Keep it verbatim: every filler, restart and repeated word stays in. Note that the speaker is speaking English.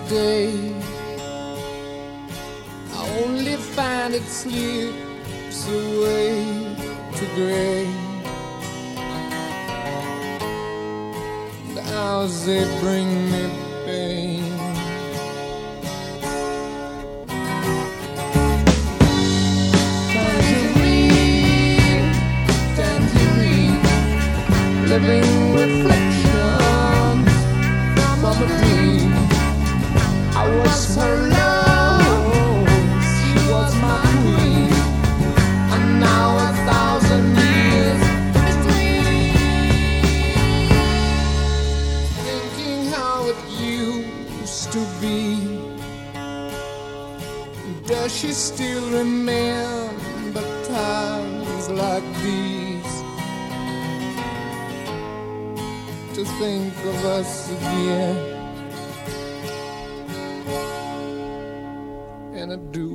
day. I only find it slips away to gray. The hours they bring me pain. Tangerine, tangerine, living reflections from a dream. I was her love, she was my queen, and now a thousand years between. Thinking how it used to be. Does she still remember times like these? To think of us again, and I do